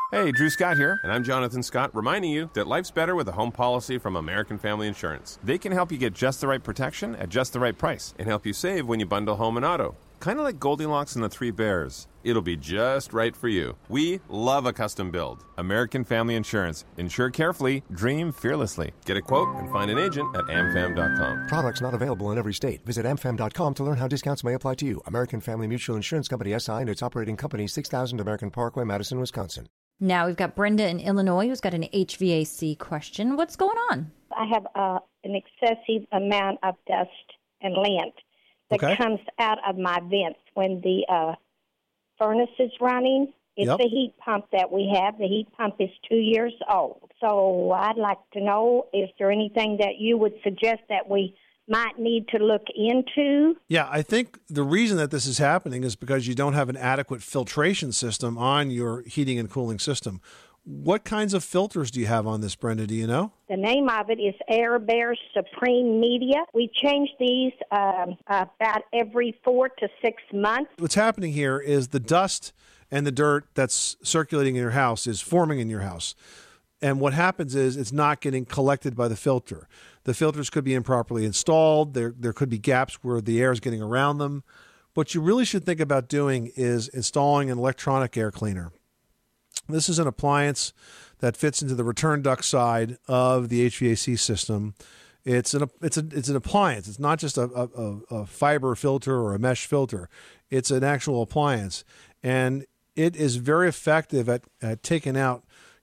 Hey, Drew Scott here, and I'm Jonathan Scott, reminding you that life's better with a home policy from American Family Insurance. They can help you get just the right protection at just the right price and help you save when you bundle home and auto. Kind of like Goldilocks and the Three Bears. It'll be just right for you. We love a custom build. American Family Insurance. Insure carefully, dream fearlessly. Get a quote and find an agent at amfam.com. Products not available in every state. Visit amfam.com to learn how discounts may apply to you. American Family Mutual Insurance Company, SI, and its operating company, 6000 American Parkway, Madison, Wisconsin. Now we've got Brenda in Illinois who's got an HVAC question. What's going on? I have an excessive amount of dust and lint that comes out of my vents when the furnace is running. It's a heat pump that we have. The heat pump is 2 years old. So I'd like to know, is there anything that you would suggest that we might need to look into? Yeah, I think the reason that this is happening is because you don't have an adequate filtration system on your heating and cooling system. What kinds of filters do you have on this, Brenda? Do you know? The name of it is Air Bear Supreme Media. We change these about every 4 to 6 months. What's happening here is the dust and the dirt that's circulating in your house is forming in your house. And what happens is it's not getting collected by the filter. The filters could be improperly installed. There could be gaps where the air is getting around them. What you really should think about doing is installing an electronic air cleaner. This is an appliance that fits into the return duct side of the HVAC system. It's an appliance. It's not just a fiber filter or a mesh filter. It's an actual appliance. And it is very effective at taking out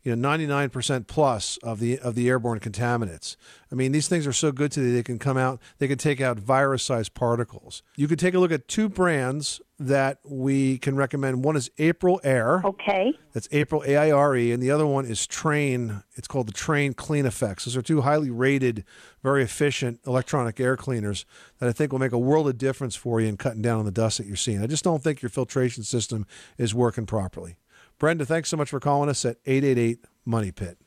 99% plus of the airborne contaminants. I mean, these things are so good today, they can come out, they can take out virus-sized particles. You could take a look at two brands that we can recommend. One is April Air. Okay. That's April, A-I-R-E, and the other one is Train. It's called the Train Clean Effects. Those are two highly rated, very efficient electronic air cleaners that I think will make a world of difference for you in cutting down on the dust that you're seeing. I just don't think your filtration system is working properly. Brenda, thanks so much for calling us at 888-MONEY-PIT.